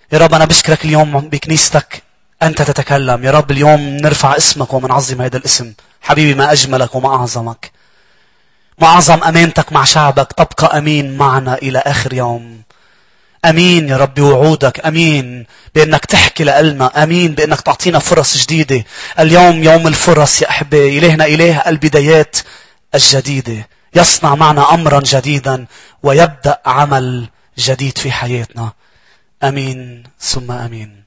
يا رب أنا بشكرك اليوم بكنيستك أنت تتكلم. يا رب اليوم نرفع اسمك ومنعظم هذا الاسم. حبيبي ما أجملك وما أعظمك. ما أعظم أمانتك مع شعبك. تبقى أمين معنا إلى آخر يوم. أمين يا رب بوعودك. أمين بأنك تحكي لنا. أمين بأنك تعطينا فرص جديدة. اليوم يوم الفرص يا أحبائي. إلهنا إله البدايات الجديدة. يصنع معنا أمرا جديدا ويبدأ عمل جديد في حياتنا. أمين ثم أمين.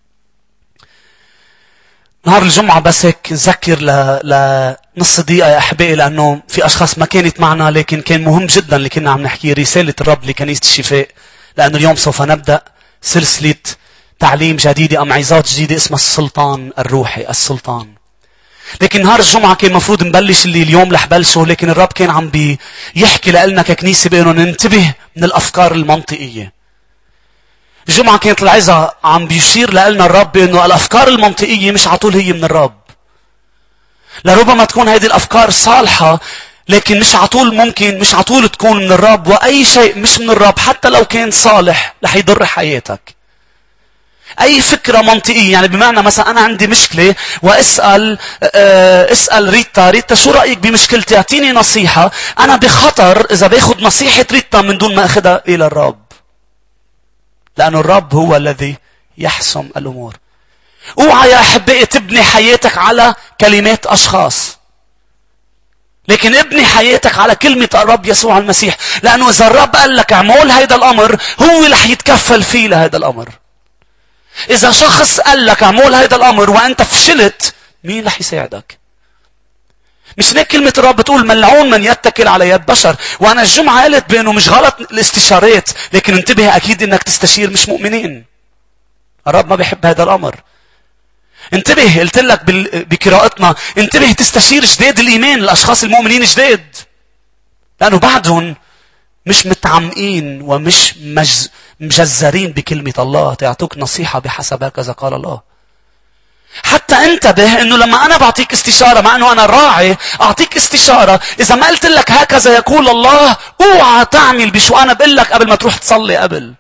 نهار الجمعة بس هيك نذكر لنص دقيقة يا أحبائي، لأنه في أشخاص ما كانت معنا، لكن كان مهم جدا اللي كنا عم نحكي رسالة الرب لكنيسة الشفاء. لأنه اليوم سوف نبدأ سلسلة تعليم جديدة أم عظات جديدة اسمها السلطان الروحي. السلطان. لكن نهار الجمعة كان مفروض نبلش اللي اليوم رح بلشه، لكن الرب كان عم بيحكي لنا ككنيسة بأنه ننتبه من الأفكار المنطقية. الجمعة كانت العظة عم بيشير لنا الرب بأنه الأفكار المنطقية مش عطول هي من الرب. لربما تكون هذه الأفكار صالحة، لكن مش عطول تكون من الرب. وأي شيء مش من الرب حتى لو كان صالح رح يضر حياتك. أي فكرة منطقية، يعني بمعنى مثلا أنا عندي مشكلة وأسأل ريتا شو رأيك بمشكلتي؟ اعطيني نصيحة. أنا بخطر إذا باخد نصيحة ريتا من دون ما أخذها إلى الرب، لأن الرب هو الذي يحسم الأمور. اوعى يا أحبائي تبني حياتك على كلمات أشخاص، لكن ابني حياتك على كلمة الرب يسوع المسيح. لأنه إذا الرب قال لك اعمل هيدا الأمر، هو رح يتكفل فيه لهذا الأمر. إذا شخص قال لك اعمل هيدا الأمر وأنت فشلت، مين رح يساعدك؟ مش هيك كلمة الرب بتقول ملعون من يتكل على يد بشر. وأنا الجمعة قالت بأنه مش غلط الاستشارات، لكن انتبه أكيد إنك تستشير مش مؤمنين. الرب ما بيحب هذا الأمر. انتبه، قلت لك بقراءتنا انتبه تستشير جداد الإيمان، الأشخاص المؤمنين جداد، لأنه بعدهم مش متعمقين ومش مجزرين بكلمة الله تعطوك نصيحة بحسب هكذا قال الله. حتى انتبه انه لما انا بعطيك استشارة، مع انه انا راعي اعطيك استشارة، اذا ما قلت لك هكذا يقول الله، اوعى تعمل بشو انا بقول لك قبل ما تروح تصلي قبل.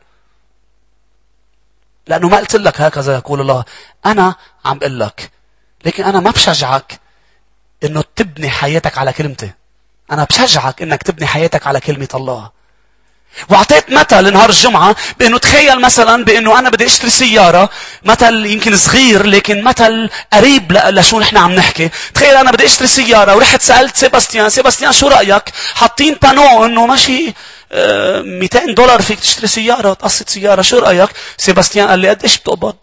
لانه ما قلت لك هكذا يقول الله. انا عم بقول لك، لكن انا ما بشجعك انه تبني حياتك على كلمتي. انا بشجعك انك تبني حياتك على كلمة الله. واعطيت مثل نهار الجمعة بانه تخيل مثلا بانه انا بدي اشتري سيارة، مثل يمكن صغير لكن مثل قريب لشو نحن عم نحكي. تخيل انا بدي اشتري سيارة ورحت سألت سيباستيان شو رأيك؟ حاطين بانو انه ماشي $200 فيك تشتري سيارة، تقسط سيارة، شو رأيك؟ سيباستيان قال لي قديش بتقبض؟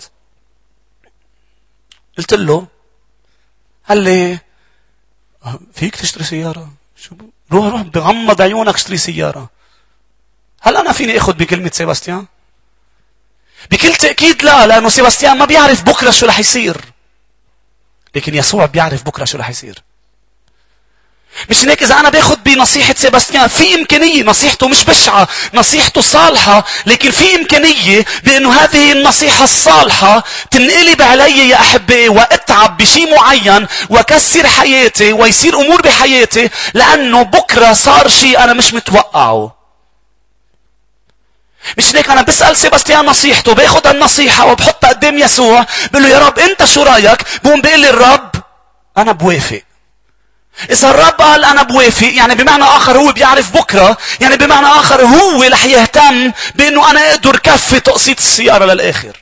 قلت له، قال لي فيك تشتري سيارة؟ شو روح بغمض عيونك اشتري سيارة. هل أنا فيني أخذ بكلمة سيباستيان؟ بكل تأكيد لا، لأنه سيباستيان ما بيعرف بكرة شو رح يصير، لكن يسوع بيعرف بكرة شو رح يصير. مش هيك إذا أنا باخذ بنصيحة سيباستيان، في إمكانية نصيحته مش بشعة، نصيحته صالحة، لكن في إمكانية بأنه هذه النصيحة الصالحة تنقلب علي يا أحبائي، وأتعب بشيء معين وكسر حياتي ويصير أمور بحياتي، لأنه بكرة صار شيء أنا مش متوقعه. مش هيك أنا بسأل سيباستيان نصيحته، باخذ النصيحة وبحطها قدام يسوع، بقول له يا رب أنت شو رأيك؟ بقوم بيقول لي الرب أنا بوافق. إذا الرب قال أنا بوافق، يعني بمعنى آخر هو بيعرف بكرة، يعني بمعنى آخر هو رح يهتم بأنه أنا أقدر كفي تقسيط السيارة للآخر.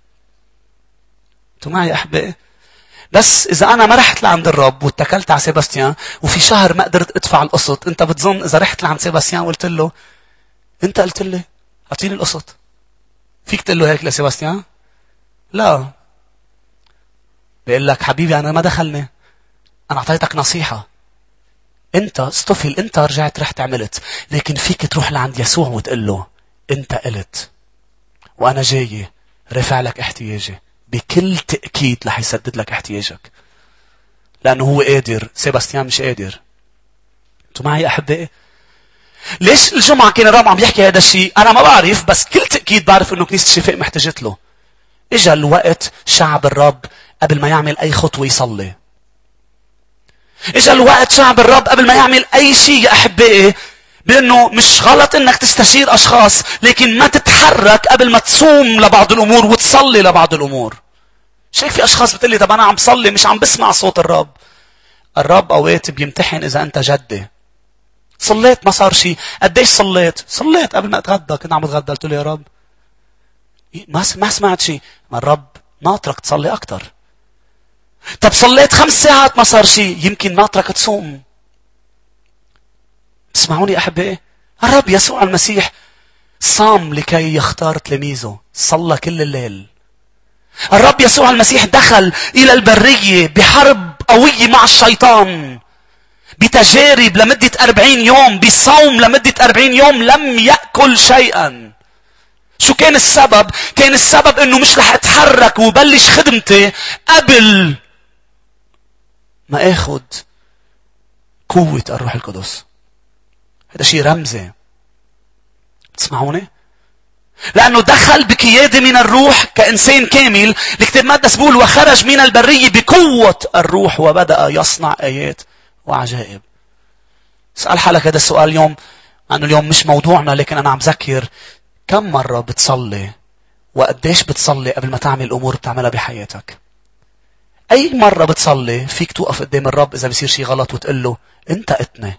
أنتوا معي يا أحبائي؟ بس إذا أنا ما رحت لعند الرب واتكلت على سيباستيان وفي شهر ما قدرت أدفع القسط، أنت بتظن إذا رحت لعند سيباستيان وقلت له أنت قلت لي أعطيني القسط، فيك تقول له هيك لسيباستيان؟ لا. بيقول لك حبيبي أنا ما دخلني، أنا أعطيتك نصيحة، أنت استفل، أنت رجعت رحت عملت، لكن فيك تروح لعند يسوع وتقول له أنت قلت وأنا جاي رفع لك احتياجي. بكل تأكيد رح يسدد لك احتياجك، لأنه هو قادر. سيباستيان مش قادر. أنتوا معي يا أحبائي؟ ليش الجمعة كان الرب عم يحكي هذا الشيء؟ أنا ما بعرف، بس كل تأكيد بعرف إنه كنيسة الشفاء محتاجت له. إجا الوقت شعب الرب قبل ما يعمل أي خطوة يصلي. إجا الوقت شعب الرب قبل ما يعمل أي شيء يا أحبائي بأنه مش غلط انك تستشير اشخاص، لكن ما تتحرك قبل ما تصوم لبعض الامور وتصلي لبعض الامور. شايف في اشخاص بتقلي طب انا عم بصلي مش عم بسمع صوت الرب. الرب اوقات بيمتحن اذا انت جدي. صليت ما صار شيء. قديش صليت قبل ما اتغدى. كنت عم بتغدى قلت له يا رب ما سمعت شيء. ما الرب ناطرك تصلي اكتر. طب صليت 5 ساعات ما صار شيء، يمكن ناطرك تصوم. تسمعوني احبائي؟ الرب يسوع المسيح صام لكي يختار تلاميذه، صلى كل الليل. الرب يسوع المسيح دخل الى البرية بحرب قوية مع الشيطان، بتجارب لمدة 40 يوم، بصوم لمدة 40 يوم لم يأكل شيئا. شو كان السبب؟ كان السبب انه مش رح اتحرك وبلش خدمتي قبل ما اخد قوة الروح القدس. هذا شيء رمزي. تسمعوني؟ لأنه دخل بقيادة من الروح كإنسان كامل. الكتاب المقدس بيقول وخرج من البرية بقوة الروح وبدأ يصنع آيات وعجائب. اسأل حالك هذا السؤال اليوم، أنه اليوم مش موضوعنا، لكن أنا عم ذكر كم مرة بتصلي وقديش بتصلي قبل ما تعمل الأمور بتعملها بحياتك. أي مرة بتصلي فيك توقف قدام الرب إذا بيصير شيء غلط وتقول له أنت اتني.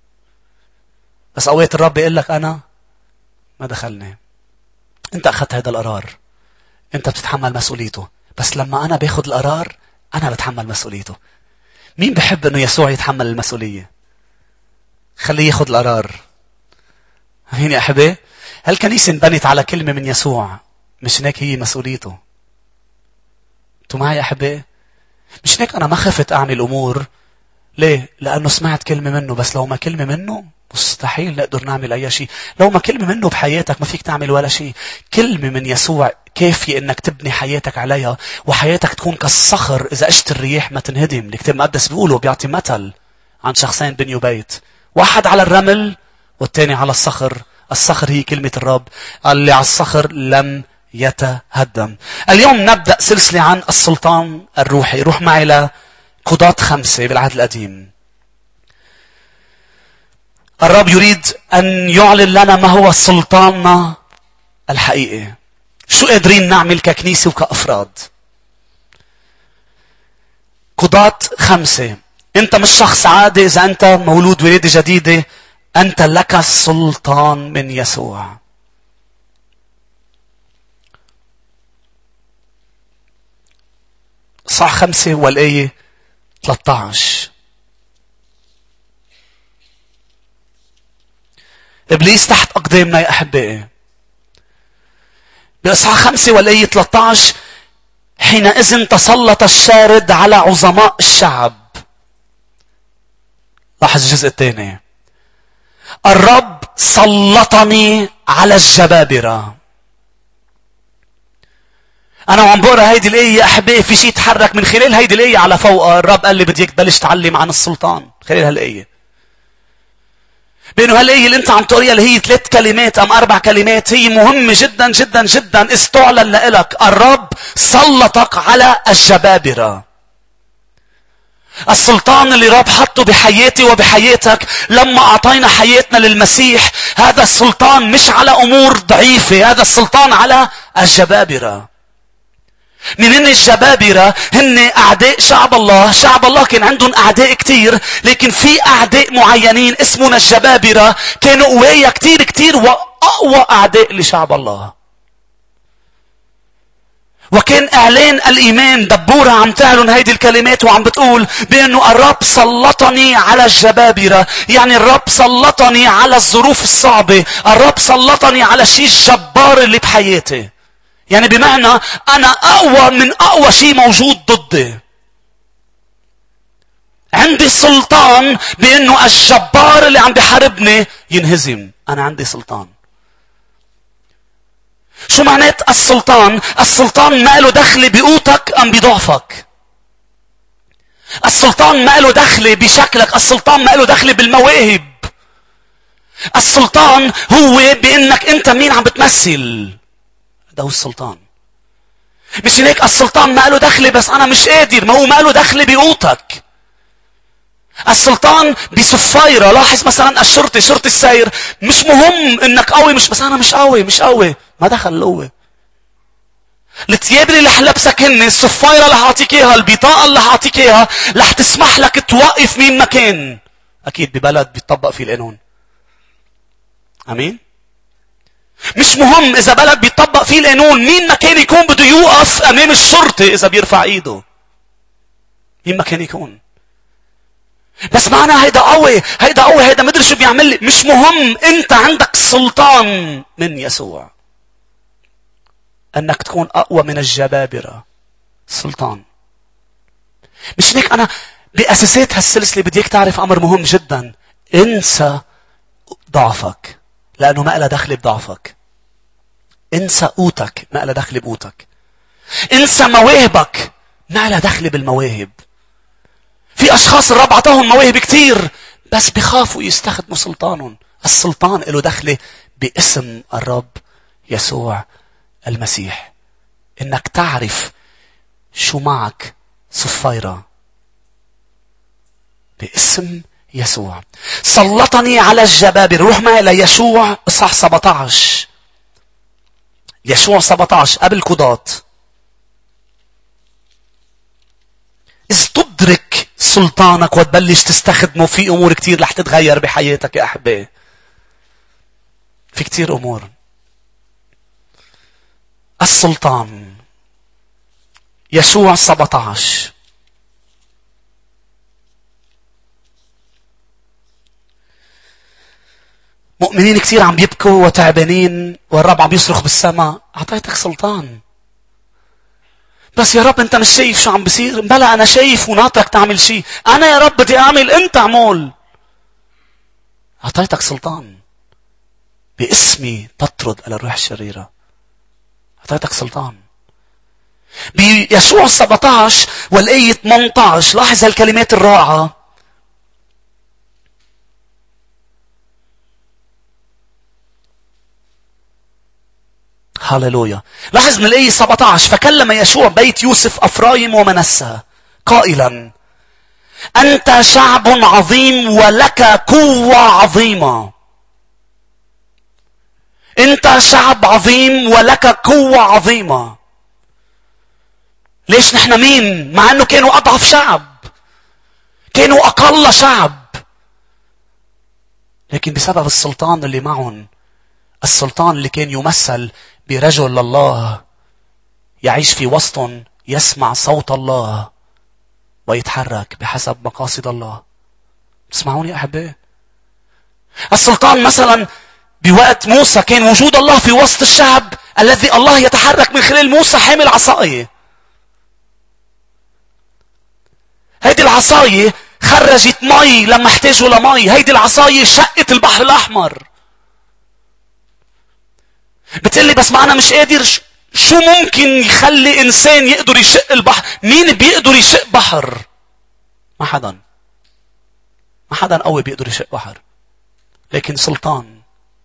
بس أوقات الرب يقول لك أنا ما دخلني. أنت أخذت هذا القرار، أنت بتتحمل مسؤوليته. بس لما أنا باخد القرار أنا بتحمل مسؤوليته. مين بحب أنه يسوع يتحمل المسؤولية؟ خليه ياخد القرار. مين يا أحبائي؟ هالكنيسة انبنت على كلمة من يسوع، مش هيك هي مسؤوليته. انتوا معي يا أحبائي؟ مش هيك أنا ما خفت أعمل أمور. ليه؟ لأنه سمعت كلمة منه. بس لو ما كلمة منه مستحيل نقدر نعمل أي شيء. لو ما كلمة منه بحياتك ما فيك تعمل ولا شيء. كلمة من يسوع كافية إنك تبني حياتك عليها، وحياتك تكون كالصخر إذا أجت الرياح ما تنهدم. الكتاب المقدس بيقوله، بيعطي مثل عن شخصين بنيوا بيت، واحد على الرمل والتاني على الصخر. الصخر هي كلمة الرب. اللي على الصخر لم يتهدم. اليوم نبدأ سلسلة عن السلطان الروحي. روح معي لقضاة 5 بالعهد القديم. الرب يريد أن يعلن لنا ما هو سلطاننا الحقيقي. شو قادرين نعمل ككنيسة وكأفراد. قضاة 5. أنت مش شخص عادي. إذا أنت مولود ولادة جديدة أنت لك السلطان من يسوع. صح 5 والآية 13. إبليس تحت أقدامنا يا أحبائي. بإصحاح 5 والآية 13 حينئذ تسلط الشارد على عظماء الشعب. لاحظ الجزء الثاني. الرب سلطني على الجبابرة. أنا وعم بقرأ هيدي الآية يا أحبائي في شيء تحرك من خلال هيدي الآية على فوق. الرب قال لي بديك تبلش تعلم عن السلطان خلال هالآية. بأنه هالآية اللي أنت عم تقريها اللي هي 3 كلمات أم 4 كلمات هي مهمة جدا جدا جدا. استعلن لك الرب سلطك على الجبابرة. السلطان اللي رب حطه بحياتي وبحياتك لما أعطينا حياتنا للمسيح، هذا السلطان مش على أمور ضعيفة، هذا السلطان على الجبابرة. من الجبابرة هن أعداء شعب الله. شعب الله كان عندهم أعداء كتير، لكن في أعداء معينين اسمنا الجبابرة كانوا قوية كتير كتير وأقوى أعداء لشعب الله. وكان اعلان الايمان دبورة عم تعلن هيدي الكلمات وعم بتقول بانه الرب سلطني على الجبابرة. يعني الرب سلطني على الظروف الصعبة. الرب سلطني على الشيء الجبار اللي بحياتي. يعني بمعنى انا اقوى من اقوى شيء موجود ضدي. عندي سلطان بانه الجبار اللي عم بحاربني ينهزم. انا عندي سلطان. شو معنات السلطان؟ السلطان ما له دخل بقوتك أم بضعفك. السلطان ما له دخل بشكلك. السلطان ما له دخل بالمواهب. السلطان هو بأنك أنت مين عم بتمثل. ده هو السلطان. مش هيك السلطان ما له دخل بس أنا مش قادر. ما هو ما له دخل بقوتك. السلطان بصفايرة. لاحظ مثلا الشرطي، شرطي السير، مش مهم انك قوي، مش بس انا مش قوي، ما دخل القوة. الثياب اللي رح لبسك هن الصفايرة اللي هعطيك اياها، البطاقة اللي هعطيك اياها رح تسمح لك توقف مين ما كان. اكيد ببلد بيطبق فيه القانون. امين. مش مهم اذا بلد بيطبق فيه القانون، مين ما كان يكون بده يوقف امام الشرطي اذا بيرفع ايده. مين ما كان يكون. بس معنا هيدا قوي، هيدا مدري شو بيعمل لي. مش مهم، انت عندك سلطان من يسوع انك تكون اقوى من الجبابرة. سلطان. مش هيك انا باساسات هالسلسلة بديك تعرف امر مهم جدا. انسى ضعفك لانه ما لها دخل بضعفك. انسى قوتك، ما لها دخل بقوتك. انسى مواهبك، ما لها دخل بالمواهب. في اشخاص الرب عطاهم مواهب كتير بس بيخافوا يستخدموا سلطانهم. السلطان له دخله باسم الرب يسوع المسيح. انك تعرف شو معك صفيرة باسم يسوع. سلطني على الجبابرة. روح معي ليشوع اصحاح 17. يشوع 17 قبل قضاة. إذ تدرك سلطانك وتبلش تستخدمه في أمور كتير رح تتغير بحياتك يا أحبائي. في كتير أمور. السلطان. يشوع 17. مؤمنين كتير عم بيبكوا وتعبانين والرب عم يصرخ بالسماء. أعطيتك سلطان. بس يا رب انت مش شايف شو عم بصير؟ بلا انا شايف وناطرك تعمل شيء. انا يا رب بدي اعمل، انت اعمل. اعطيتك سلطان. باسمي تطرد الروح الشريرة. اعطيتك سلطان. بيشوع 17 والآية 18 لاحظ هالكلمات الرائعة. هاليلويا. لاحظ من الآية 17: فكلم يشوع بيت يوسف أفرايم ومنسى قائلا: أنت شعب عظيم ولك قوة عظيمة. أنت شعب عظيم ولك قوة عظيمة. ليش نحن مين؟ مع أنه كانوا أضعف شعب، كانوا أقل شعب، لكن بسبب السلطان اللي معهم، السلطان اللي كان يمثل برجل الله يعيش في وسطهم، يسمع صوت الله ويتحرك بحسب مقاصد الله. تسمعوني أحبائي؟ السلطان مثلا بوقت موسى كان وجود الله في وسط الشعب الذي الله يتحرك من خلال موسى حامل عصاية. هيدي العصاية خرجت مي لما احتاجوا لمي. هيدي العصاية شقت البحر الأحمر. بتقلي بس معنا مش قادر. شو ممكن يخلي إنسان يقدر يشق البحر؟ مين بيقدر يشق بحر؟ ما حدا قوي بيقدر يشق بحر. لكن سلطان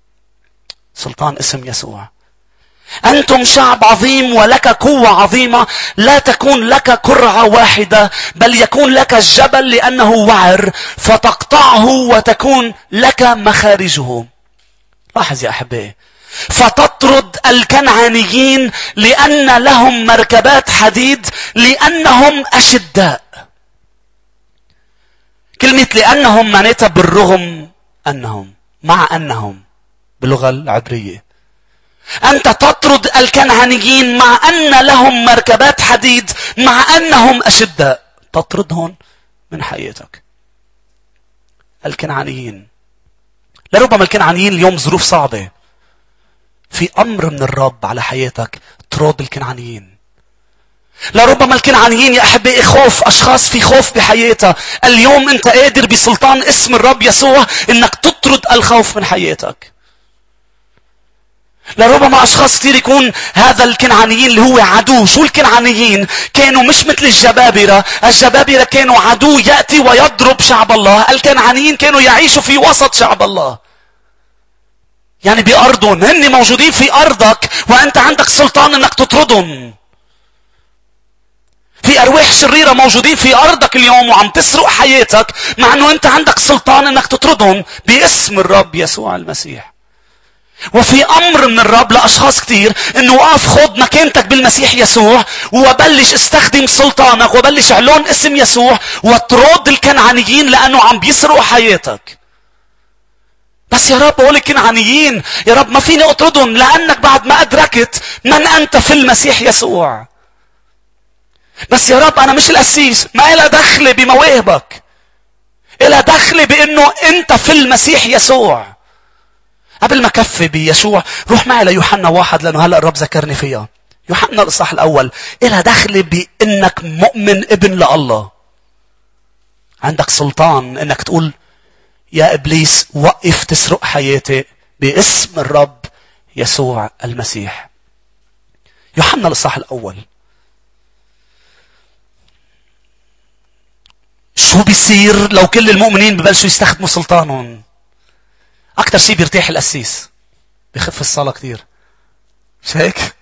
اسم يسوع. أنتم شعب عظيم ولك قوة عظيمة. لا تكون لك قرعة واحدة بل يكون لك الجبل لأنه وعر فتقطعه وتكون لك مخارجه. لاحظ يا أحبائي: فتطرد الكنعانيين لأن لهم مركبات حديد لأنهم أشداء. كلمة لأنهم معناتها بالرغم أنهم، مع أنهم باللغة العبرية. أنت تطرد الكنعانيين مع أن لهم مركبات حديد، مع أنهم أشداء. تطردهم من حياتك. الكنعانيين. لربما الكنعانيين اليوم ظروف صعبة. في أمر من الرب على حياتك. طرد الكنعانيين. لربما الكنعانيين يا أحبائي خوف. أشخاص في خوف بحياتها. اليوم أنت قادر بسلطان اسم الرب يسوع أنك تطرد الخوف من حياتك. لربما أشخاص كثير يكون هذا الكنعانيين اللي هو عدو. شو الكنعانيين؟ كانوا مش مثل الجبابرة. الجبابرة كانوا عدو يأتي ويضرب شعب الله. الكنعانيين كانوا يعيشوا في وسط شعب الله. يعني بأرضهم. هن موجودين في أرضك وأنت عندك سلطان أنك تطردهم. في أرواح شريرة موجودين في أرضك اليوم وعم تسرق حياتك، مع أنه أنت عندك سلطان أنك تطردهم باسم الرب يسوع المسيح. وفي أمر من الرب لأشخاص كتير أنه وقف خذ مكانتك بالمسيح يسوع وبلش استخدم سلطانك وبلش علون اسم يسوع وطرد الكنعانيين لأنه عم بيسرقوا حياتك. بس يا رب هول الكنعانيين يا رب ما فيني أطردهم لأنك بعد ما أدركت من أنت في المسيح يسوع. بس يا رب أنا مش القسيس، ما إلها دخل بمواهبك، إلها دخل بأنه أنت في المسيح يسوع. قبل ما كفي بيشوع روح معي ليوحنا 1 لأنه هلأ الرب ذكرني فيها. يوحنا الإصحاح الأول إلها دخل بأنك مؤمن ابن لله. عندك سلطان أنك تقول يا إبليس وقف تسرق حياتي باسم الرب يسوع المسيح. يوحنا الإصحاح الأول. شو بيصير لو كل المؤمنين ببلشوا يستخدموا سلطانهم؟ أكتر شيء بيرتاح القسيس، بيخف الصلاة كتير. مش هيك؟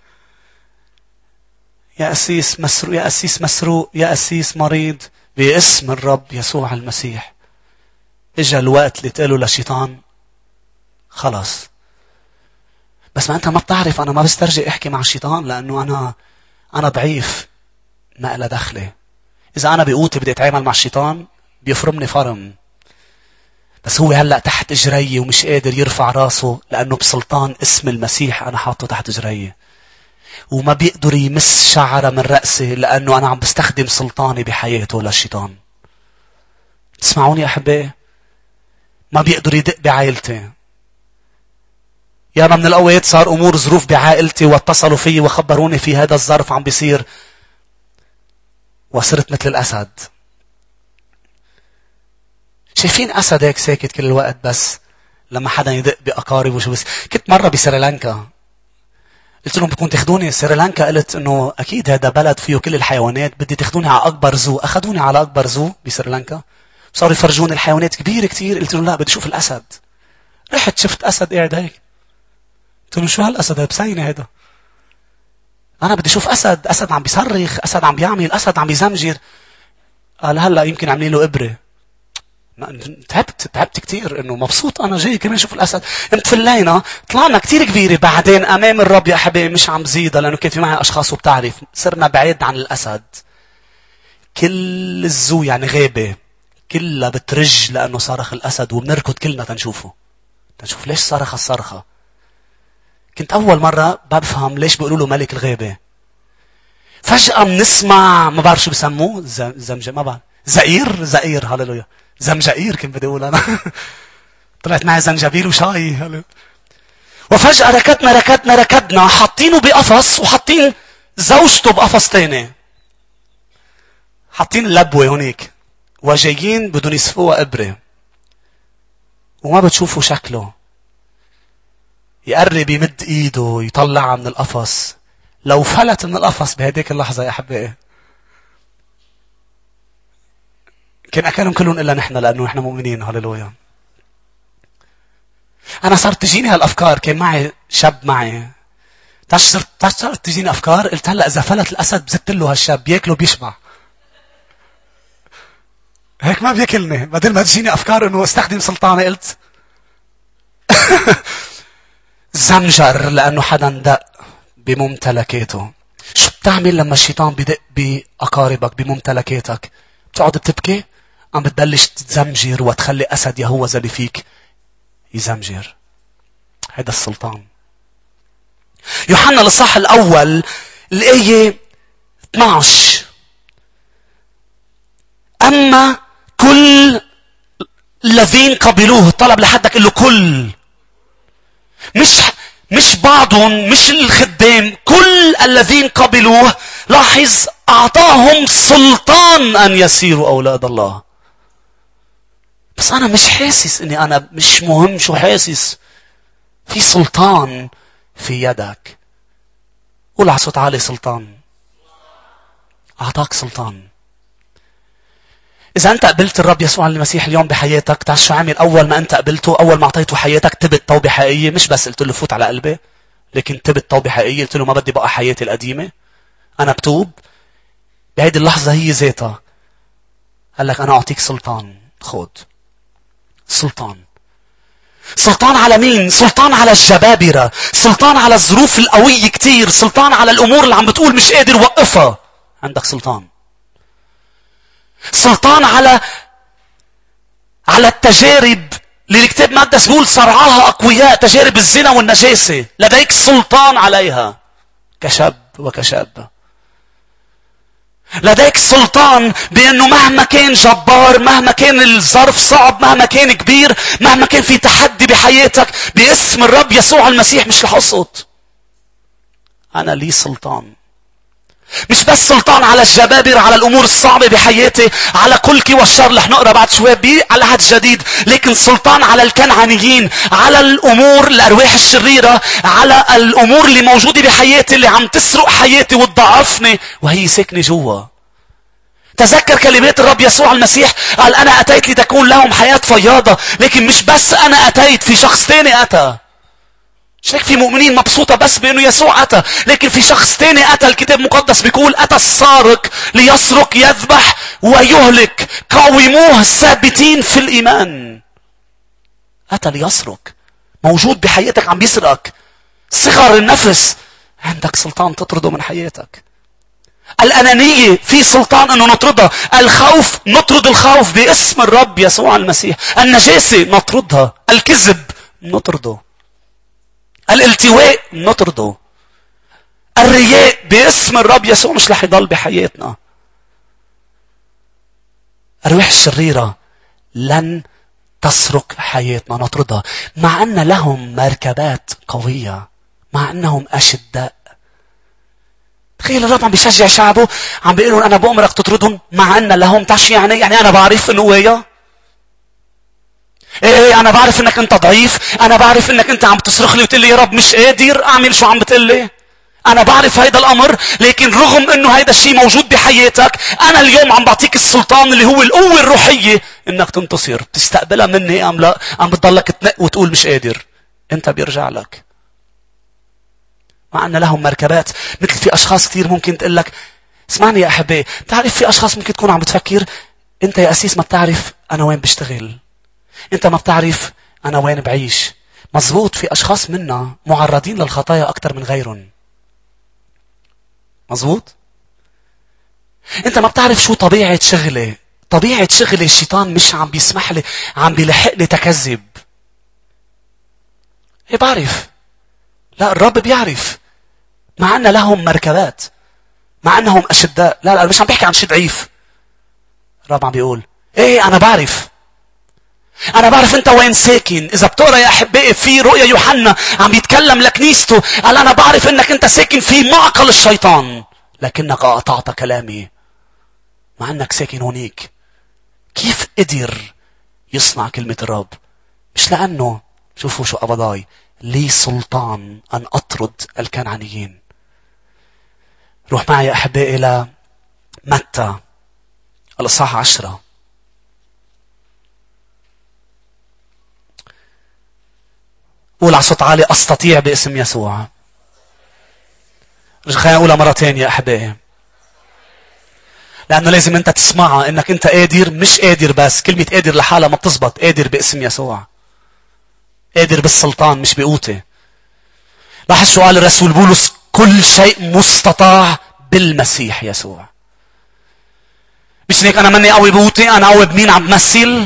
يا قسيس مسروق، يا قسيس مسروق، يا قسيس مريض، باسم الرب يسوع المسيح. اجا الوقت اللي تقوله للشيطان خلاص. بس ما أنت ما بتعرف، أنا ما بسترجع أحكي مع الشيطان لأنه أنا ضعيف، ما إلها دخلة. إذا أنا بقوتي بدي أتعامل مع الشيطان بيفرمني فرم. بس هو هلأ تحت إجري ومش قادر يرفع راسه لأنه بسلطان اسم المسيح أنا حاطه تحت إجري. وما بيقدر يمس شعره من رأسي لأنه أنا عم بستخدم سلطاني بحياته للشيطان. تسمعوني أحبائي؟ ما بيقدر يدق بعائلتي. ياما من الأوقات صار أمور ظروف بعائلتي واتصلوا فيه وخبروني في هذا الظرف عم بيصير وصرت مثل الأسد. شايفين أسد هيك ساكت كل الوقت بس لما حدا يدق بأقارب وشو بس. كنت مرة بسريلانكا، قلت لهم بدكم تاخدوني سريلانكا. قلت انه اكيد هذا بلد فيه كل الحيوانات، بدي تاخدوني على اكبر زو. اخذوني على اكبر زو بسريلانكا، صاروا يفرجوني الحيوانات كبيره كتير. قلت لهم لا بدي اشوف الاسد. رحت شفت اسد قاعد هيك. قلت لهم شو هالاسد هذا بسينه هذا؟ انا بدي اشوف اسد، اسد عم بيصرخ، اسد عم بيعمل، اسد عم بيزمجر. قال هلا يمكن عاملين له ابره. تعبت كتير انه مبسوط انا جاي كمان اشوف الاسد. قمت فلينا طلعنا كتير كبيره. بعدين امام الرب يا حبيبي مش عم زيدها لانه كان في معي اشخاص وبتعرف صرنا بعيد عن الاسد. كل الزو يعني غابه كلها بترج لانه صرخ الاسد، وبنركض كلنا تنشوفه، تنشوف ليش صرخ الصرخه. كنت اول مره بفهم ليش بيقولوا له ملك الغابه. فجاه بنسمع ما بعرف شو بسموه، زمجه ما بعرف، زئير هاليلويا، زمجائير كنت بدي اقول انا. طلعت معي زنجبيل وشاي. وفجأة ركضنا حاطينه بقفص وحاطين زوجته بقفص تاني، حاطين اللبوة هونيك وجايين بدون يسفوها ابرة وما بتشوفوا شكله. يقرب يمد ايده يطلعها من القفص. لو فلت من القفص بهديك اللحظة يا أحبائي كان أكلهم كلهم إلا نحن، لأنه نحن مؤمنين. هاليلويا. أنا صارت تجيني هالأفكار. كان معي شاب معي، صارت تجيني أفكار. قلت هلأ إذا فلت الأسد بزت له هالشاب بياكله بيشبع، هيك ما بياكلني. بدل ما تجيني أفكار إنه استخدم سلطاني قلت زمجر لأنه حدا دق بممتلكاته. شو بتعمل لما الشيطان بدق بأقاربك بممتلكاتك؟ بتقعد بتبكي؟ عم بتبلش تزمجر وتخلي أسد يهوذا اللي فيك يزمجر. هذا السلطان. يوحنا الإصحاح الأول الآية 12. أما كل الذين قبلوه، طلب لحدك قل له كل، مش بعضهم، مش الخدام، كل الذين قبلوه. لاحظ أعطاهم سلطان أن يصيروا أولاد الله. بس أنا مش حاسس إني أنا مش مهم شو حاسس. في سلطان في يدك. قول على صوت عالي سلطان. أعطاك سلطان. إذا أنت قبلت الرب يسوع المسيح اليوم بحياتك، تعرف شو عمل أول ما أنت قبلته؟ أول ما أعطيته حياتك تبت توبة حقيقية. مش بس قلت له فوت على قلبي، لكن تبت توبة حقيقية. قلت له ما بدي بقى حياتي القديمة، أنا بتوب. بهذه اللحظة هي ذاتها قال لك أنا أعطيك سلطان. خذ سلطان. سلطان على مين؟ سلطان على الجبابرة، سلطان على الظروف القوية كتير، سلطان على الأمور اللي عم بتقول مش قادر وقفها. عندك سلطان. سلطان على التجارب اللي الكتاب المقدس بيقول صرعاها أقوياء، تجارب الزنا والنجاسة، لديك سلطان عليها كشاب وكشابة. لديك سلطان بأنه مهما كان جبار، مهما كان الظرف صعب، مهما كان كبير، مهما كان في تحدي بحياتك، باسم الرب يسوع المسيح مش رح أسقط. أنا لي سلطان. مش بس سلطان على الجبابرة، على الأمور الصعبة بحياتي، على كل كي والشر اللي حنقرأ بعد شوي على العهد الجديد، لكن سلطان على الكنعانيين، على الأمور الأرواح الشريرة، على الأمور اللي موجودة بحياتي اللي عم تسرق حياتي وتضعفني وهي ساكنة جوا. تذكر كلمات الرب يسوع المسيح، قال أنا أتيت لتكون لهم حياة فياضة. لكن مش بس أنا أتيت، في شخص تاني أتى. مش هيك في مؤمنين مبسوطة بس بأنه يسوع أتى، لكن في شخص تاني أتى. الكتاب المقدس بيقول أتى السارق ليسرق يذبح ويهلك، قاوموه ثابتين في الإيمان. أتى ليسرق، موجود بحياتك عم بيسرقك. صغر النفس، عندك سلطان تطرده من حياتك. الأنانية في سلطان أنه نطردها. الخوف نطرد الخوف باسم الرب يسوع المسيح. النجاسة نطردها. الكذب نطرده. الالتواء نطرده. الرياء باسم الرب يسوع مش رح يضل بحياتنا. الروح الشريرة لن تسرق حياتنا، نطردها. مع أن لهم مركبات قوية، مع أنهم أشداء. تخيل الرب عم بيشجع شعبه، عم بيقولون أنا بأمرك تطردهم، مع أن لهم. تعش يعني أنا بعرف أنه ويا ايه انا بعرف انك انت ضعيف، انا بعرف انك انت عم تصرخ لي وتقول لي يا رب مش قادر اعمل شو عم بتقول لي. انا بعرف هيدا الامر، لكن رغم انه هيدا الشيء موجود بحياتك، انا اليوم عم بعطيك السلطان اللي هو القوة الروحية انك تنتصر. تستقبلها مني ام لا؟ عم بتضلك تنق وتقول مش قادر، انت بيرجع لك. مع ان لهم مركبات. مثل في اشخاص كثير ممكن تقول لك، اسمعني يا احبائي، بتعرف في اشخاص ممكن تكون عم بتفكر انت يا اسيس ما بتعرف انا وين بشتغل، انت ما بتعرف انا وين بعيش. مزبوط، في اشخاص منا معرضين للخطايا اكثر من غيرهم. مزبوط. انت ما بتعرف شو طبيعة شغلي. طبيعة شغلي الشيطان مش عم بيسمح لي، عم بيلحقني تكذب. ايه بعرف. لا الرب بيعرف. مع ان لهم مركبات، مع انهم اشداء. لا لا مش عم بيحكي عن شيء ضعيف. الرب عم بيقول ايه انا بعرف. أنا بعرف أنت وين ساكن. إذا بتقرأ يا أحبائي في رؤيا يوحنا عم يتكلم لكنيسته، قال أنا بعرف أنك أنت ساكن في معقل الشيطان، لكنك أقطعت كلامي. مع أنك ساكن هونيك. كيف قدر يصنع كلمة الرب؟ مش لأنه شوفوا شو قبضاي لي سلطان أن أطرد الكنعانيين. روح معي يا أحبائي إلى متى الإصحاح 10. قول على صوت عالي أستطيع باسم يسوع. خلينا نقولها مرة تانية يا أحبائي، لأنه لازم أنت تسمعها إنك أنت قادر. مش قادر بس، كلمة قادر لحالها ما بتزبط. قادر باسم يسوع، قادر بالسلطان مش بقوتي. لاحظ شو قال الرسول بولس، كل شيء مستطاع بالمسيح يسوع. مش هيك أنا مني قوي بقوتي، أنا قوي بمين عم بمثل.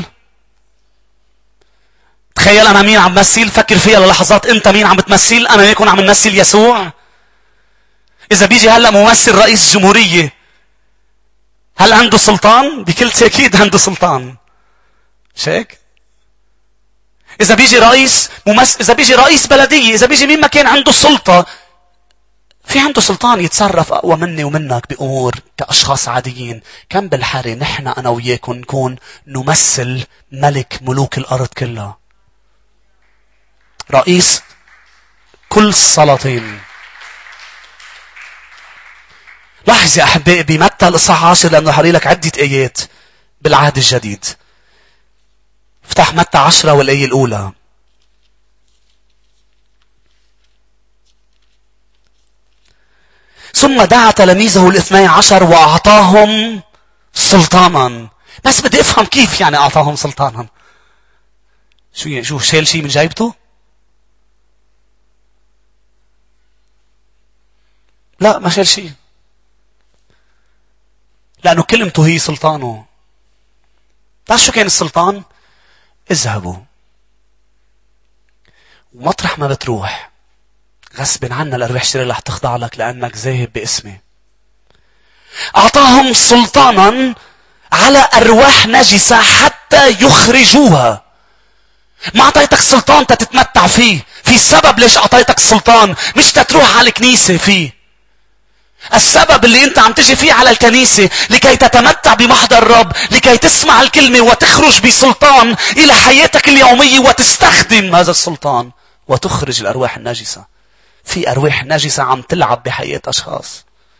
تخيل أنا مين عم بمثل، فكر فيها للحظات. أنت مين عم بتمثل؟ أنا يكون عم نمثل يسوع. إذا بيجي هلأ ممثل رئيس جمهورية، هل عنده سلطان؟ بكل تأكيد عنده سلطان. مش هيك؟ إذا بيجي رئيس إذا بيجي رئيس بلدية، إذا بيجي مين ما كان عنده سلطة، في عنده سلطان يتصرف أقوى مني ومنك بأمور كأشخاص عاديين. كم بالحري نحن أنا وياكم نكون نمثل ملك ملوك الأرض كلها، رئيس كل السلاطين. لاحظ يا أحبائي بمتى الإصحاح 10، لأنه حري لك عدة آيات بالعهد الجديد. افتح متى 10 والآية الأولى. ثم دعا تلاميذه ال12 وأعطاهم سلطانا. بس بدي أفهم كيف يعني أعطاهم سلطانا. شو شيل شيء من جايبته؟ لا، ما شيل شيء، لأنه كلمته هي سلطانه. تعرف شو كان السلطان؟ اذهبوا، ومطرح ما بتروح غصب عنا الأرواح الشريرة رح تخضع لك لأنك ذاهب باسمي. أعطاهم سلطانا على أرواح نجسة حتى يخرجوها. ما أعطيتك سلطان تتمتع فيه، في سبب ليش أعطيتك السلطان، مش تتروح على الكنيسة فيه. السبب اللي انت عم تجي فيه على الكنيسة لكي تتمتع بمحضر الرب، لكي تسمع الكلمة وتخرج بسلطان إلى حياتك اليومية وتستخدم هذا السلطان وتخرج الأرواح النجسة. في أرواح نجسة عم تلعب بحياة أشخاص،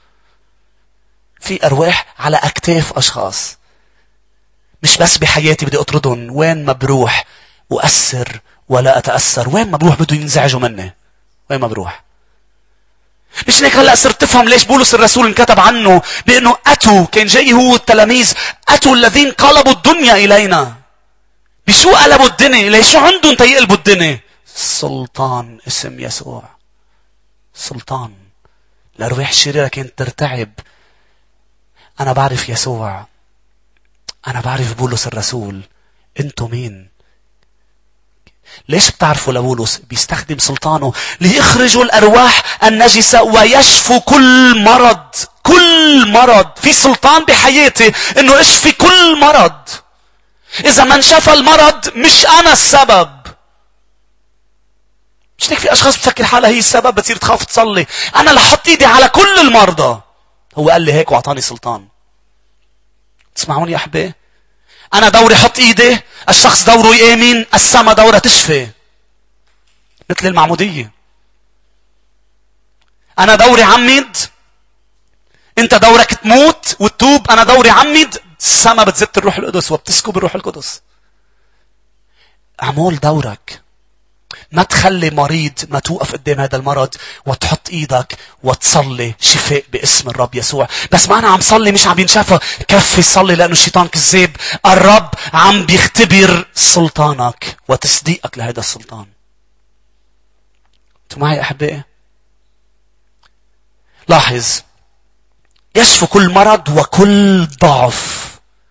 في أرواح على أكتاف أشخاص. مش بس بحياتي بدي أطردهم، وين ما بروح أؤثر ولا أتأثر. وين ما بروح بده ينزعجوا مني، وين ما بروح. مش هيك هلأ صرت تفهم ليش بولس الرسول انكتب عنه بأنه أتوا، كان جاي هو التلاميذ، أتوا الذين قلبوا الدنيا إلينا. بشو قلبوا الدنيا؟ ليش شو عندهم تيقلبوا الدنيا؟ سلطان اسم يسوع. سلطان. الأرواح الشريرة كانت ترتعب. أنا بعرف يسوع، أنا بعرف بولس الرسول، أنتوا مين؟ ليش بتعرفوا لبولس؟ بيستخدم سلطانه ليخرجوا الأرواح النجسة ويشفوا كل مرض. كل مرض. في سلطان بحياتي انه اشفي كل مرض. اذا ما انشفى المرض مش انا السبب. مش هيك في اشخاص بتفكر حالها هي السبب بتصير تخاف تصلي. انا لحط ايدي على كل المرضى. هو قال لي هيك واعطاني سلطان. تسمعوني يا احبائي؟ أنا دوري حط إيدي، الشخص دوره يآمن، السما دورة تشفي. مثل المعمودية. أنا دوري عمد، أنت دورك تموت وتتوب. أنا دوري عمد، السما بتزت الروح القدس وبتسكب الروح القدس. اعمل دورك. ما تخلي مريض ما توقف قدام هذا المرض وتحط ايدك وتصلي شفاء باسم الرب يسوع. بس ما انا عم صلي مش عم ينشفى، كفي صلي لانه الشيطان كذاب. الرب عم بيختبر سلطانك وتصديقك لهذا السلطان. انتوا معي احبائي؟ لاحظ، يشفى كل مرض وكل ضعف.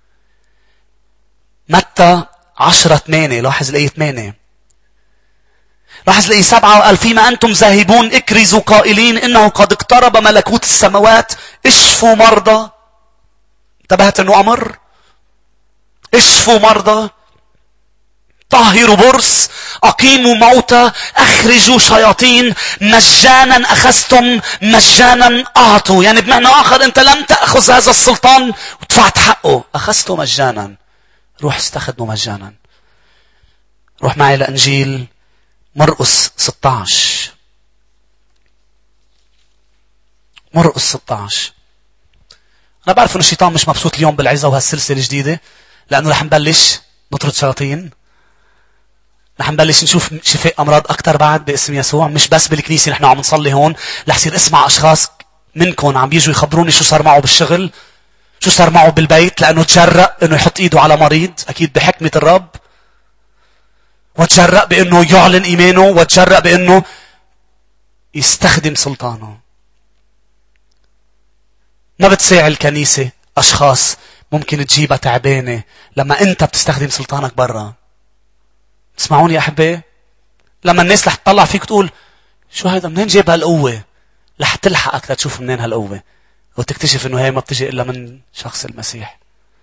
متى 10:8. لاحظ الآية 8. لاحظ الآية 7. قال فيما أنتم ذاهبون اكرزوا قائلين إنه قد اقترب ملكوت السماوات. اشفوا مرضى. انتبهت أنه أمر؟ اشفوا مرضى، طهروا برص، أقيموا موتى، أخرجوا شياطين. مجانا أخذتم مجانا أعطوا. يعني بمعنى آخر أنت لم تأخذ هذا السلطان ودفعت حقه، أخذته مجانا. روح استخدمه مجانا. روح معي لإنجيل مرقس 16. مرقس 16. أنا بعرف أن الشيطان مش مبسوط اليوم بالعزة وهالسلسلة الجديدة، لأنه رح نبلش نطرد شياطين. رح نبلش نشوف شفاء أمراض أكتر بعد باسم يسوع. مش بس بالكنيسة نحن عم نصلي هون. رح يصير اسمع أشخاص منكم عم بيجوا يخبروني شو صار معه بالشغل، شو صار معه بالبيت، لأنه تجرأ أنه يحط إيده على مريض أكيد بحكمة الرب، وتجرأ بأنه يعلن إيمانه، وتجرأ بأنه يستخدم سلطانه. ما بتساعد الكنيسة أشخاص ممكن تجيبها تعبانة لما أنت بتستخدم سلطانك برا. تسمعوني يا أحبائي؟ لما الناس رح تطلع فيك تقول شو هذا، منين جاب هالقوة؟ رح تلحقك لتشوف منين هالقوة وتكتشف أنه هي ما بتجي إلا من شخص المسيح.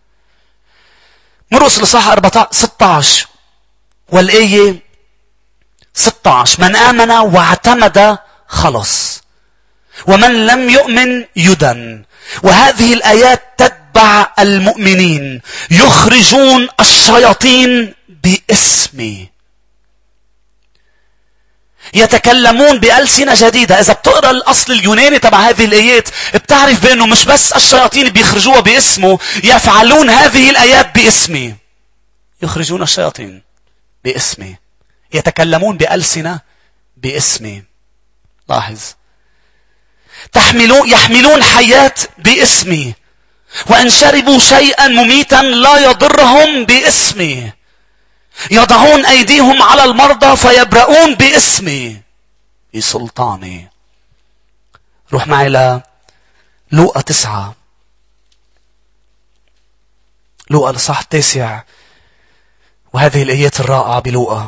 مرقس الإصحاح 16 والآية 16. من آمن واعتمد خلص، ومن لم يؤمن يدن. وهذه الآيات تتبع المؤمنين. يخرجون الشياطين باسمي، يتكلمون بألسنة جديدة. إذا بتقرأ الأصل اليوناني تبع هذه الآيات بتعرف بأنه مش بس الشياطين بيخرجوها باسمه، يفعلون هذه الآيات باسمي. يخرجون الشياطين باسمي، يتكلمون بألسنة باسمي. لاحظ، يحملون حياة باسمي، وإن شربوا شيئا مميتا لا يضرهم باسمي، يضعون أيديهم على المرضى فيبرؤون باسمي بسلطاني. روح معي للوقا 9، لوقا الإصحاح 9، وهذه الآيات الرائعة بلوقا.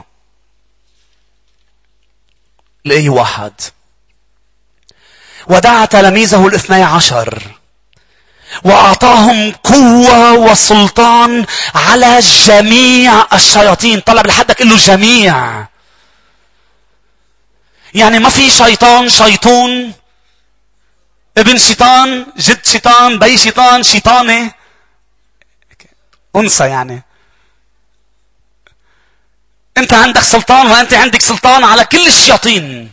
الآية 1: ودعا تلاميذه 12 وأعطاهم قوة وسلطان على جميع الشياطين. طلب لحدك قل له جميع. يعني ما في شيطون، ابن شيطان، جد شيطان، بي شيطان، شيطانة، أنثى. يعني أنت عندك سلطان، وأنت عندك سلطان على كل الشياطين.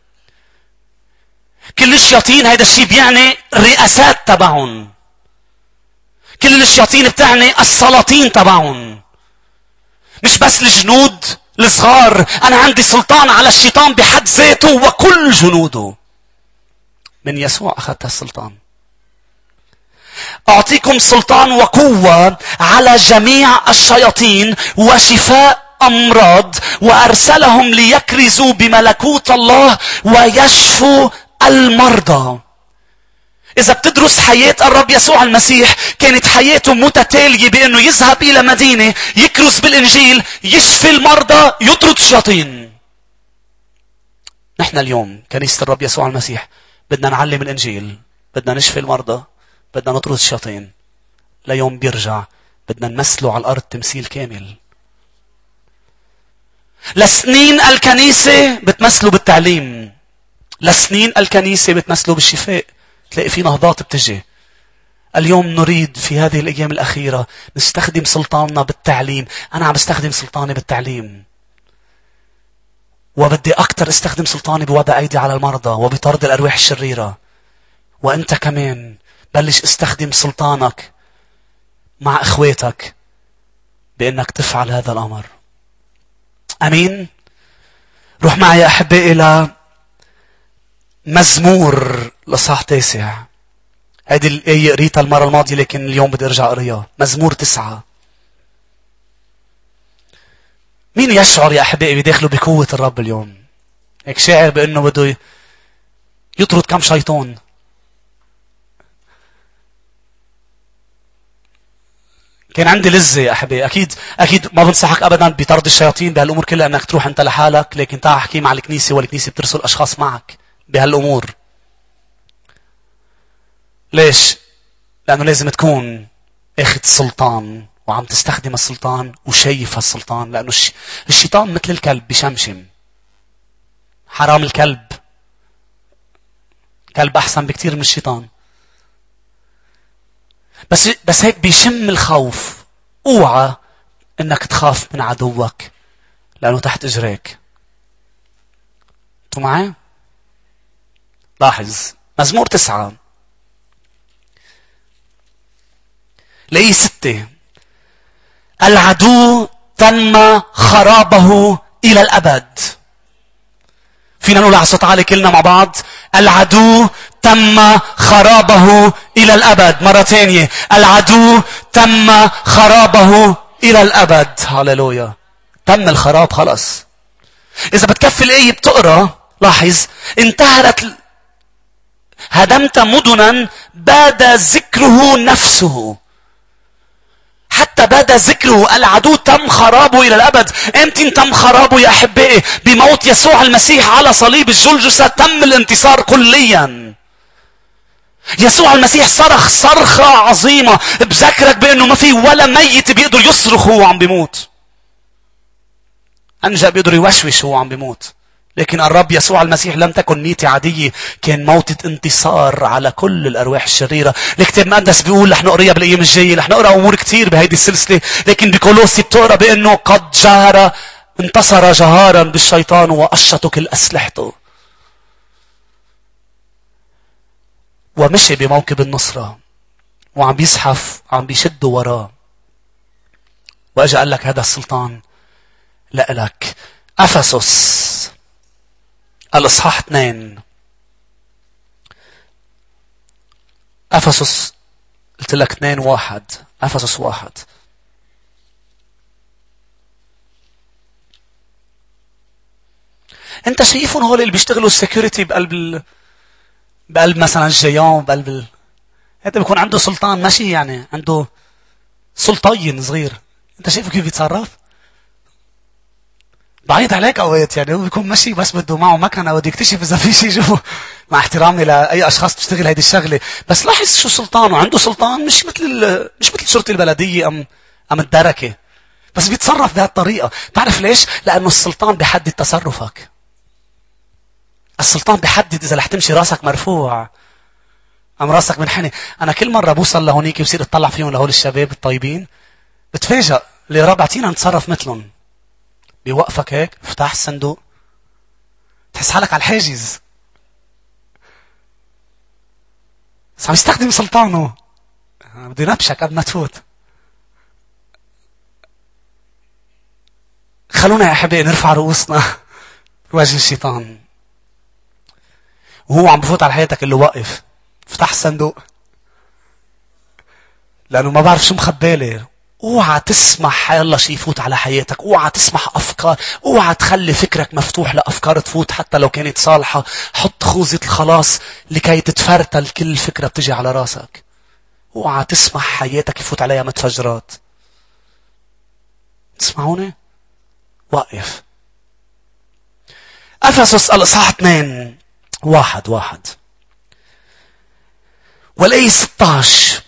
كل الشياطين هيدا الشيء بيعني الرئاسات تبعهم. كل الشياطين بتعني السلاطين تبعهم. مش بس الجنود الصغار. أنا عندي سلطان على الشيطان بحد ذاته وكل جنوده. من يسوع أخذت السلطان. أعطيكم سلطان وقوة على جميع الشياطين وشفاء أمراض، وأرسلهم ليكرزوا بملكوت الله ويشفوا المرضى. إذا بتدرس حياة الرب يسوع المسيح، كانت حياته متتالية بأنه يذهب إلى مدينة، يكرز بالإنجيل، يشفي المرضى، يطرد الشياطين. نحن اليوم كنيسة الرب يسوع المسيح بدنا نعلم الإنجيل، بدنا نشفي المرضى، بدنا نطرد الشياطين. ليوم بيرجع بدنا نمثله على الأرض تمثيل كامل. لسنين الكنيسة بتمثله بالتعليم، لسنين الكنيسة بتمثله بالشفاء. تلاقي في نهضات بتجي. اليوم نريد في هذه الأيام الأخيرة نستخدم سلطاننا بالتعليم. أنا عم بستخدم سلطاني بالتعليم، وبدي أكتر استخدم سلطاني بوضع أيدي على المرضى وبطرد الأرواح الشريرة. وأنت كمان بلش استخدم سلطانك مع إخواتك بأنك تفعل هذا الأمر. أمين. روح معي يا أحبائي إلى مزمور الإصحاح 9. هذه الآية قريتها المرة الماضية، لكن اليوم بدي أرجع أقريها. مزمور 9. مين يشعر يا أحبائي بداخله بقوة الرب اليوم؟ هيك شاعر بأنه بده يطرد كم شيطان. كان عندي لذة يا أحبائي. أكيد ما بنصحك أبدا بطرد الشياطين بهالأمور كلها، أنك تروح أنت لحالك، لكن تعال احكي مع الكنيسة، والكنيسة بترسل أشخاص معك بهالأمور. ليش؟ لأنه لازم تكون أخذ سلطان وعم تستخدم السلطان وشايف هالسلطان. لأنه الشيطان مثل الكلب بشمشم. حرام الكلب. كلب أحسن بكتير من الشيطان. بس هيك بيشم الخوف. اوعى انك تخاف من عدوك لأنه تحت اجريك. انتوا معي؟ لاحظ مزمور 9 لأي 6: العدو تم خرابه إلى الأبد. فينا نقول على صوت عالي كلنا مع بعض: العدو تم خرابه إلى الأبد. مرة ثانية: العدو تم خرابه إلى الأبد. هاليلويا. تم الخراب خلص. إذا بتكفي الآية بتقرأ، لاحظ: انتهرت، هدمت مدنا باد ذكره نفسه. حتى باد ذكره. العدو تم خرابه إلى الأبد. امتى تم خرابه يا أحبائي؟ بموت يسوع المسيح على صليب الجلجسة تم الانتصار كليا. يسوع المسيح صرخ صرخة عظيمة بذكرك بأنه ما في ولا ميت بيقدر يصرخ وهو عم بيموت. أنجا بيقدر يوشوش وهو عم بيموت. لكن الرب يسوع المسيح لم تكن ميتة عادية، كان موتة انتصار على كل الأرواح الشريرة. الكتاب المقدس بيقول، رح نقرأها بالأيام الجاية، رح نقرأ أمور كتير بهيدي السلسلة، لكن بكولوسي بتقرأ بأنه قد جهر، انتصر جهارا بالشيطان وأشطوا كل أسلحته، ومشي بموكب النصرة وعم بيزحف، عم بيشدوا وراه. وأجا قال لك هذا السلطان لألك. أفسس الإصحاح 2 أفسس قلت لك 2:1. أفسس 1. انت شايفون هول اللي بيشتغلوا السكيورتي بقلب مثلا الجيان، هذا بيكون عنده سلطان، ماشي يعني عنده سلطين صغير. انت شايفه كيف بيتصرف؟ بعيد عليك اوقات، يعني هو بيكون ماشي بس بده معه مكنه بده يكتشف اذا في شيء جوا. مع احترامي لاي اشخاص بتشتغل هيدي الشغله، بس لاحظ شو سلطانه. عنده سلطان مش مثل شرطه البلديه ام الدركه، بس بيتصرف بهالطريقه. تعرف ليش؟ لانه السلطان بيحدد تصرفك. السلطان بيحدد اذا رح تمشي راسك مرفوع ام راسك منحني. انا كل مره بوصل لهونيك وبصير اطلع فيهم لهول الشباب الطيبين، بتفاجئ اللي رابعتينا نتصرف مثلهم. بيوقفك هيك، افتح الصندوق، تحس حالك على الحاجز، بس عم يستخدم سلطانه. بده ينبشك قبل ما تفوت. خلونا يا احبائي نرفع رؤوسنا بوجه الشيطان وهو عم بفوت على حياتك. اللي واقف افتح الصندوق، لانه ما بعرف شو مخبالي. اوعى تسمح حيالله شي يفوت على حياتك. اوعى تسمح افكار، اوعى تخلي فكرك مفتوح لافكار تفوت حتى لو كانت صالحه. حط خوذة الخلاص لكي تتفرتل كل فكره بتجي على راسك. اوعى تسمح حياتك يفوت عليها متفجرات. تسمعوني؟ وقف. افسس الاصحاح 2:1. والآية 16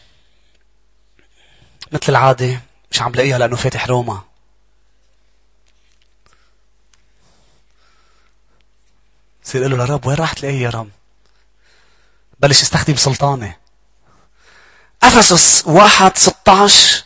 مثل العادة مش عم لاقيها لأنه فاتح روما. صير قال له لرب وين راح تلاقيه يا رب؟ بلش يستخدم سلطانه. أفسس 1:16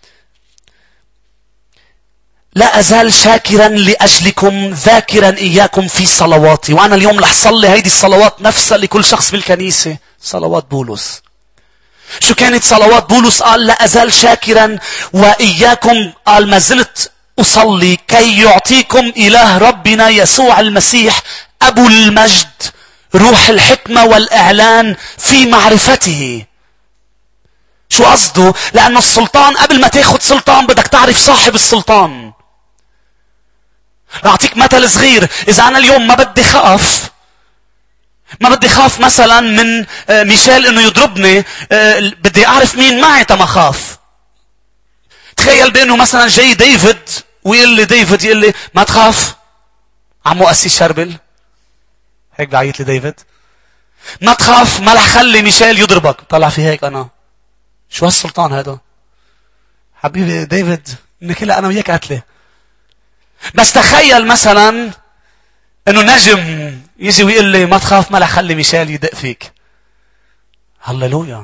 لا أزال شاكرا لأجلكم ذاكرا إياكم في صلواتي. وأنا اليوم رح صلي هيدي الصلوات نفسها لكل شخص بالكنيسة. صلوات بولس. شو كانت صلوات بولس؟ قال لا أزال شاكرا وإياكم قال ما زلت أصلي كي يعطيكم إله ربنا يسوع المسيح أبو المجد روح الحكمة والإعلان في معرفته. شو قصده؟ لأنه السلطان قبل ما تاخد سلطان بدك تعرف صاحب السلطان. أعطيك مثل صغير. إذا أنا اليوم ما بدي خاف مثلا من ميشيل انه يضربني، بدي اعرف مين معي تما خاف. تخيل بانه مثلا جاي ديفيد ديفيد يقول لي ما تخاف عمو قسيس شربل، هيك بعيط لي ديفيد، ما تخاف ما رح خلي ميشيل يضربك. طلع في هيك انا شو هالسلطان هذا؟ حبيبي ديفيد انك لا انا وياك قتله. بس تخيل مثلا انه نجم يجي ويقول لي ما تخاف ما رح خلي ميشيل يدق فيك. هللويا.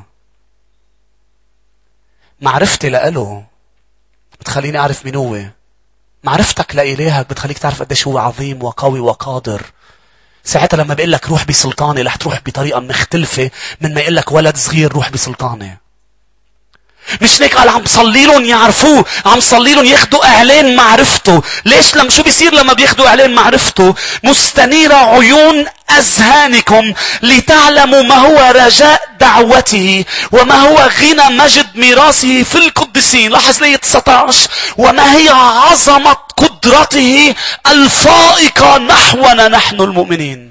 معرفتي لإله بتخليني اعرف مين هو. معرفتك لإلهك بتخليك تعرف قديش هو عظيم وقوي وقادر. ساعتها لما بيقول لك روح بسلطاني رح تروح بطريقه مختلفه من ما يقول لك ولد صغير روح بسلطاني. مش هيك قال عم صلي لهم يعرفوه، عم صلي لهم ياخذوا اعلان معرفته. ليش؟ شو بيصير لما بياخذوا اعلان معرفته؟ مستنيرة عيون اذهانكم لتعلموا ما هو رجاء دعوته وما هو غنى مجد ميراثه في القديسين. لاحظ لي 19 وما هي عظمة قدرته الفائقة نحونا نحن المؤمنين.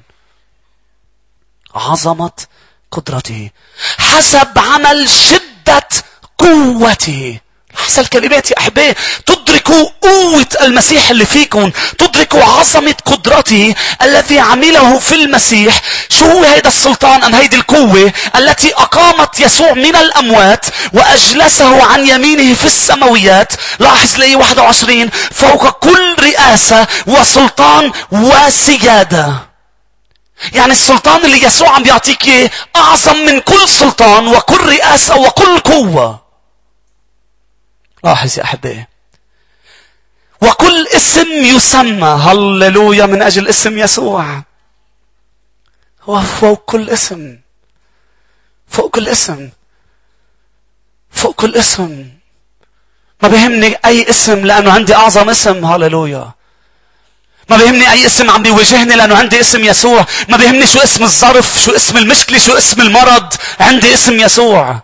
عظمة قدرته حسب عمل شدة قوته. احسن الكلمات يا احبائي. تدركوا قوة المسيح اللي فيكم، تدركوا عظمة قدرته الذي عمله في المسيح. شو هو هيدا السلطان ام هيدي القوة التي اقامت يسوع من الاموات واجلسه عن يمينه في السماويات. لاحظ لي 21 فوق كل رئاسة وسلطان وسيادة. يعني السلطان اللي يسوع عم بيعطيك اياه اعظم من كل سلطان وكل رئاسة وكل قوة. لاحظ يا احبائي. وكل اسم يسمى هللويا من اجل اسم يسوع. هو فوق كل اسم، فوق كل اسم، فوق كل اسم. ما بيهمني اي اسم لانه عندي اعظم اسم. هللويا. ما بيهمني اي اسم عم بيواجهني لانه عندي اسم يسوع. ما بيهمني شو اسم الظرف، شو اسم المشكلة، شو اسم المرض، عندي اسم يسوع.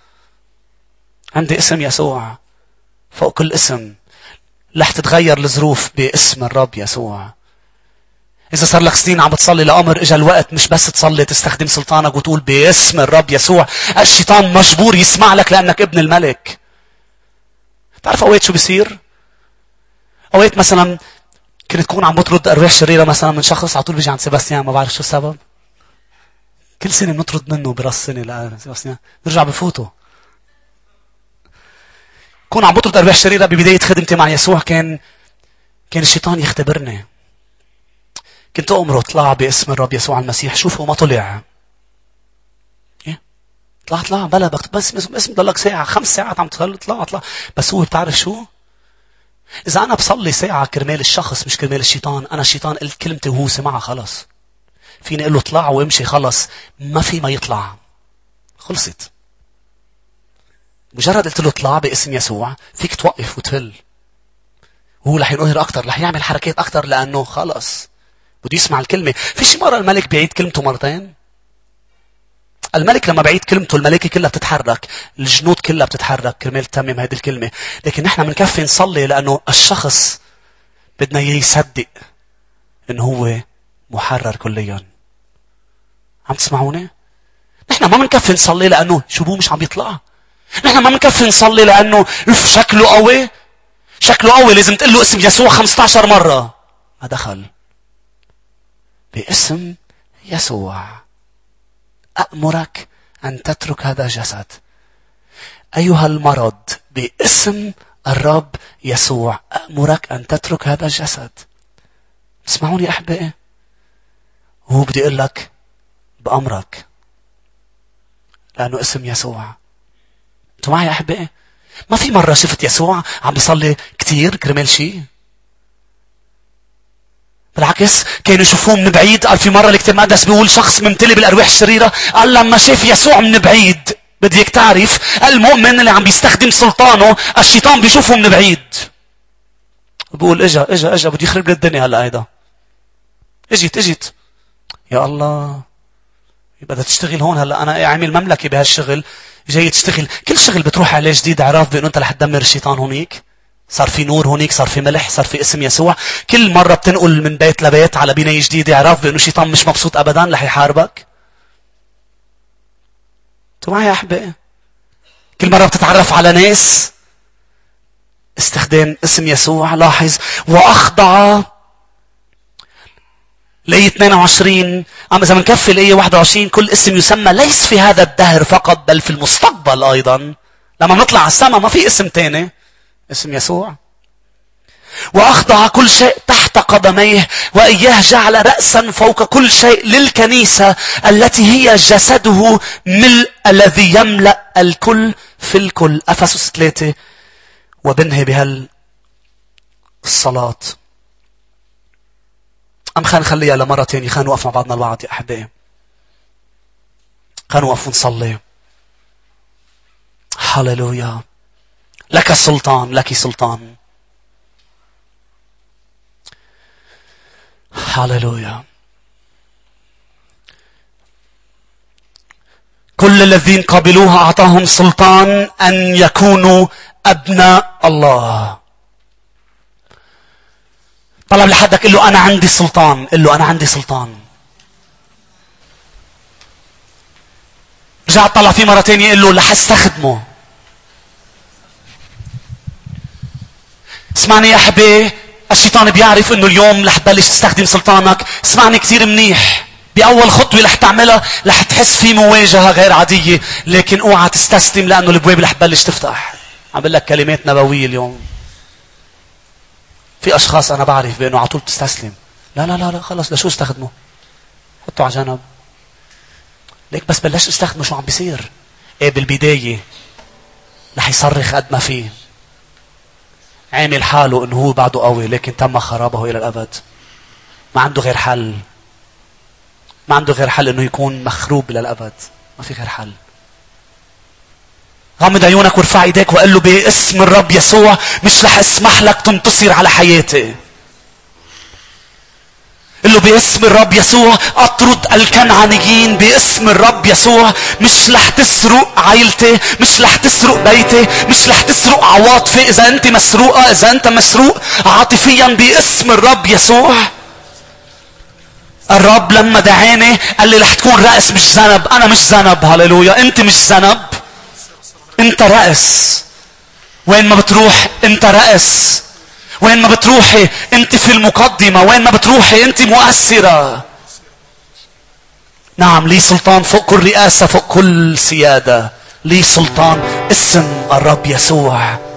عندي اسم يسوع فوق كل اسم. رح تتغير الظروف باسم الرب يسوع. إذا صار لك سنين عم بتصلي لأمر، إجا الوقت مش بس تصلي، تستخدم سلطانك وتقول باسم الرب يسوع. الشيطان مجبور يسمع لك لأنك ابن الملك. تعرف أوقات شو بيصير؟ أوقات مثلا كنت تكون عم بطرد أرواح شريرة مثلا من شخص، على طول بيجي عند سيباستيان، ما بعرف شو السبب. كل سنة بنطرد منه براس سنة لسيباستيان، نرجع بفوته. كون عم بطرد أرواح شريرة ببداية خدمتي مع يسوع، كان الشيطان يختبرني. كنت أمره طلع باسم الرب يسوع المسيح، شوفه ما طلع. إيه؟ طلع بلا بس اسم ضلك ساعة 5 ساعات عم طلع. بس هو بتعرف شو؟ إذا أنا بصلي ساعة كرمال الشخص مش كرمال الشيطان، أنا الشيطان قلت كلمتي وهو سمعها خلص. فيني أقول له طلع وامشي خلص، ما في ما يطلع. خلصت. مجرد قلت له طلع باسم يسوع، فيك توقف وتفل. هو رح ينقهر أكتر، رح يعمل حركات أكتر لأنه خلص بده يسمع الكلمة. في شي مرة الملك بيعيد كلمته مرتين؟ الملك لما بعيد كلمته الملائكة كلها بتتحرك، الجنود كلها بتتحرك كرمال تتمم هذه الكلمة. لكن نحن بنكفي نصلي لأنه الشخص بدنا إياه يصدق إنه هو محرر كليا. عم تسمعوني؟ نحن ما بنكفي نصلي لأنه شو بو مش عم بيطلع. نحن ما بنكفي نصلي لأنه شكله قوي. شكله قوي لازم تقول له اسم يسوع 15 مرة. ما دخل. باسم يسوع أأمرك أن تترك هذا الجسد. أيها المرض، باسم الرب يسوع أأمرك أن تترك هذا الجسد. اسمعوني أحبائي، هو بدي أقول لك بأمرك لأنه اسم يسوع. أنتوا معي أحبائي؟ ما في مرة شفت يسوع عم بيصلي كتير كرمال شيء. بالعكس كانوا يشوفوه من بعيد. قال في مرة الكتاب المقدس بيقول شخص ممتلئ بالأرواح الشريرة، قال لما شاف يسوع من بعيد. بديك تعرف المؤمن اللي عم بيستخدم سلطانه الشيطان بيشوفه من بعيد. بيقول اجا بده يخرب الدنيا هلا. هيدا اجيت يا الله، بدها تشتغل هون هلا. انا عامل مملكة بهالشغل، جاي تشتغل. كل شغل بتروح عليه جديد، عرف بانه انت رح تدمر الشيطان. هونيك صار في نور، هونيك صار في ملح، صار في اسم يسوع. كل مرة بتنقل من بيت لبيت على بناية جديدة، عرف بانه الشيطان مش مبسوط ابدا، رح يحاربك. انتوا معي يا احبائي؟ كل مرة بتتعرف على ناس، استخدام اسم يسوع. لاحظ واخضع. الآية 22 إذا منكفي الآية 21، كل اسم يسمى ليس في هذا الدهر فقط بل في المستقبل أيضا. لما نطلع على السماء ما في اسم تاني، اسم يسوع. وأخضع كل شيء تحت قدميه وإياه جعل رأسا فوق كل شيء للكنيسة التي هي جسده ملء الذي يملأ الكل في الكل. أفسس 3. وبنهي بهالصلاة. خلينا نخليها لمرة تانية. خلينا نوقف مع بعضنا البعض يا أحبائي. خلينا نوقف ونصلي. هاليلويا. لك السلطان، لك سلطان. هاليلويا. كل الذين قبلوها أعطاهم سلطان أن يكونوا أبناء الله. طلب لحدك قل له أنا عندي سلطان. قل له أنا عندي سلطان. رجع طلع فيه مرة تانية قل له رح استخدمه. اسمعني يا حبيبي، الشيطان بيعرف انه اليوم رح تبلش تستخدم سلطانك. اسمعني كثير منيح، بأول خطوة رح تعملها رح تحس في مواجهة غير عادية، لكن اوعى تستسلم لأنه الابواب رح تبلش تفتح. عم بقول لك كلمات نبوية اليوم. في أشخاص أنا بعرف بأنه على طول بتستسلم. لا خلص، لشو استخدمه؟ حطه على جنب. ليك بس بلش استخدمه شو عم بيصير؟ بالبداية رح يصرخ قد ما فيه، عامل حاله انه هو بعده قوي، لكن تم خرابه الى الابد. ما عنده غير حل. ما عنده غير حل انه يكون مخروب الى الابد. ما في غير حل. غمض عيونك وارفع ايديك وقال له باسم الرب يسوع مش رح اسمح لك تنتصر على حياتي. قل له باسم الرب يسوع اطرد الكنعانيين باسم الرب يسوع. مش رح تسرق عائلتي، مش رح تسرق بيتي، مش رح تسرق عواطفي. اذا انت مسروقة، اذا انت مسروق عاطفيا، باسم الرب يسوع. الرب لما دعاني قال لي رح تكون رأس مش ذنب. انا مش ذنب. هللويا. انت مش ذنب، انت رأس. وين ما بتروح انت رأس. وين ما بتروحي انت في المقدمة. وين ما بتروحي انت مؤثرة. نعم، لي سلطان فوق كل رئاسة، فوق كل سيادة. لي سلطان. اسم الرب يسوع.